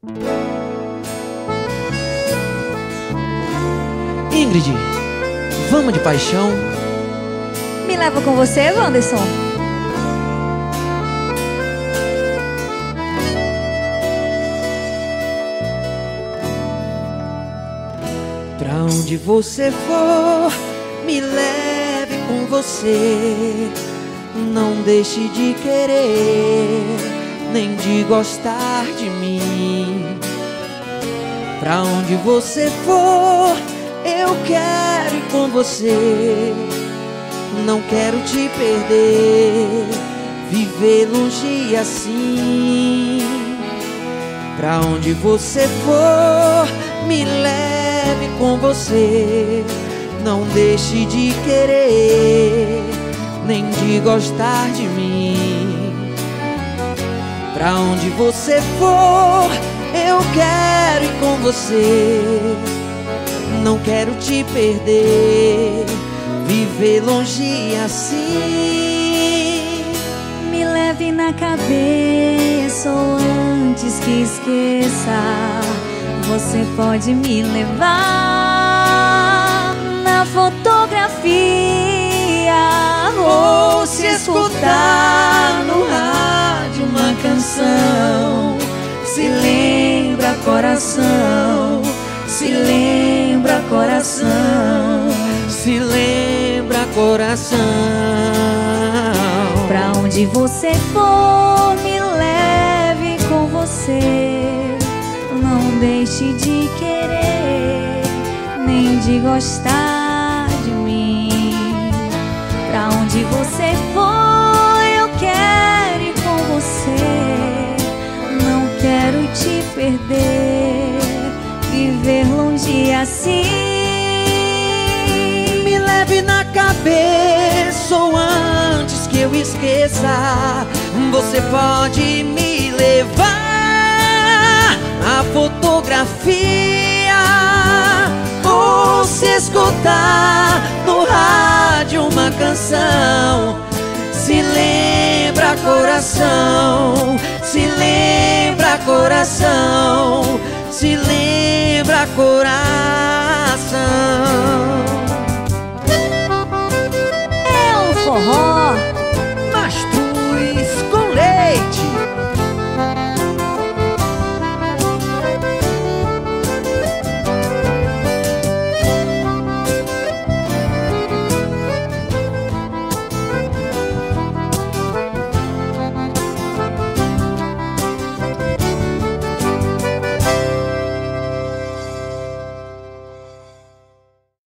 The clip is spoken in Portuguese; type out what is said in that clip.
Ingrid, vamos de paixão? Me leva com você, Wanderson. Pra onde você for, me leve com você. Não deixe de querer, nem de gostar de mim. Pra onde você for, eu quero ir com você. Não quero te perder, viver longe assim. Pra onde você for, me leve com você. Não deixe de querer, nem de gostar de mim. Pra onde você for, eu quero ir com você. Não quero te perder, viver longe assim. Me leve na cabeça ou antes que esqueça. Você pode me levar na fotografia ou se escutar no rádio uma canção. Se lembra, coração, se lembra, coração, se lembra, coração. Pra onde você for, me leve com você. Não deixe de querer, nem de gostar de mim. Pra onde você for, eu quero ir com você. Não quero te perder, viver longe assim. Me leve na cabeça ou antes que eu esqueça. Você pode me levar a fotografia ou se escutar no rádio uma canção. Se lembra, coração, se lembra, coração.